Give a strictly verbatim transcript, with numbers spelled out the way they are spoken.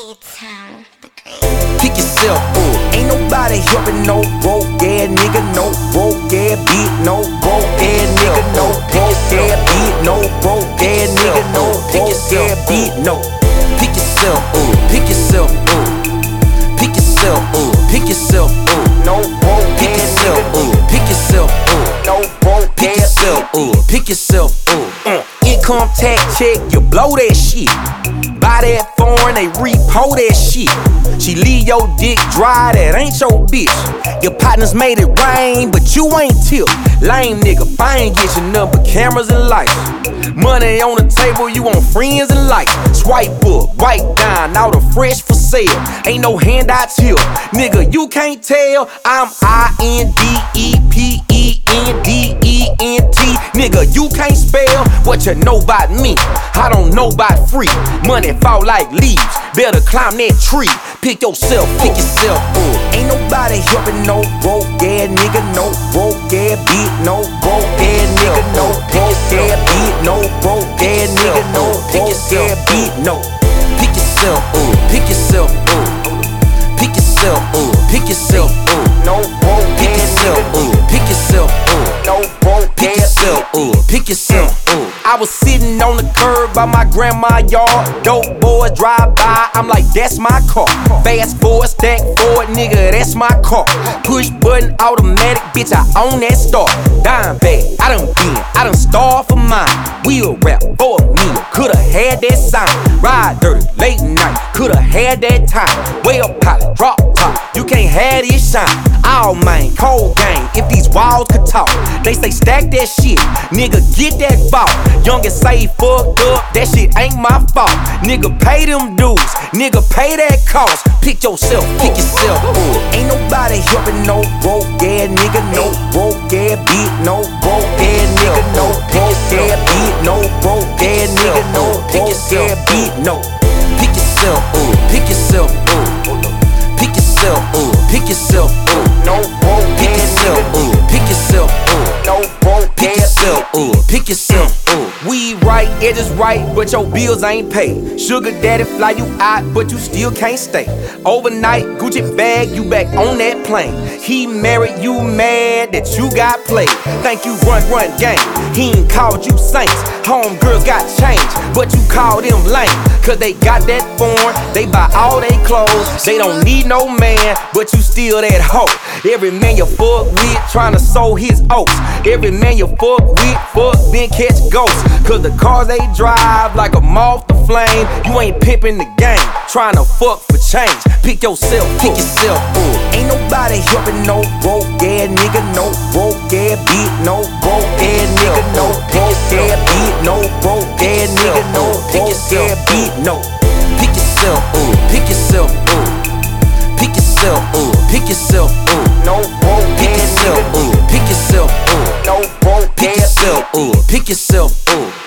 A-Town, the great. Pick yourself up. Ain't nobody helping no broke ass nigga, no broke ass beat, no broke ass nigga, no broke ass beat, no broke ass nigga, no broke ass beat, no. Pick yourself up. Pick yourself up. Pick yourself up. Pick yourself up. No broke Pick yourself up. Pick yourself up. No broke Pick yourself up. Pick yourself up. Uh. Income tax check, you blow that shit. Buy that foreign, they repo that shit. She leave your dick dry, that ain't your bitch. Your partners made it rain, but you ain't tip. Lame nigga, I ain't get you nothing but cameras and lights. Money on the table, you want friends and likes. Swipe up, wipe down, all the fresh for sale. Ain't no handouts here, nigga, you can't tell. I'm I N D E P E N D E N T. Nigga, you can't spell what you know about me. I don't know about free. Money fall like leaves, better climb that tree. Pick yourself, pick yourself up. Ain't nobody helping no broke ass nigga, no broke ass beat, no broke ass nigga, no broke ass beat, no broke ass nigga, no broke ass beat, no. Pick yourself up, pick yourself up. Pick yourself up, pick yourself up. No broke pick yourself up, pick yourself up. No broke pick yourself up, pick yourself up. I was sitting on the curb by my grandma's yard. Dope boys drive by, I'm like, that's my car. Fast forward, stack forward, nigga, that's my car. Push button, automatic, bitch, I own that start. Dime bag, I done been, I done starved for mine. Wheel rap for a meal, coulda had that sign. Ride dirty, late night, coulda had that time. Way up pilot, drop top, you can't have this shine. All man, cold game, if these walls could talk. They say stack that shit, nigga, get that ball. Youngest say fucked up, that shit ain't my fault. Nigga, pay them dues, nigga, pay that cost. Pick yourself, pick yourself up. Ain't nobody helping no broke ass nigga, no broke ass beat, no broke ass nigga, no broke ass beat, no broke ass nigga, no broke ass beat, no. Pick yourself up, pick yourself up. Pick yourself up, pick yourself up. No broke pick yourself up, pick yourself up. No broke pick yourself up, pick yourself up. We right, edges right, but your bills ain't paid. Sugar daddy fly you out, but you still can't stay. Overnight, Gucci bag, you back on that plane. He married you, mad that you got played. Think you run, run game, he ain't called you saints. Homegirls got changed, but you call them lame. Cause they got that foreign, they buy all they clothes. They don't need no man, but you still that hoe. Every man you fuck with, tryna sow his oats. Every man you fuck with, fuck then catch ghosts. Cause the cars they drive like a moth to flame. You ain't pimping the game, tryna fuck for change. Pick yourself, pick yourself up. Ain't nobody helping no broke ass nigga, no broke ass beat, no broke ass nigga, no broke ass beat, no broke ass nigga, no broke ass beat, no. Pick yourself up, pick yourself up. Pick yourself up, pick yourself up. No broke pick yourself up, pick yourself up. No broke pick yourself up, pick yourself up.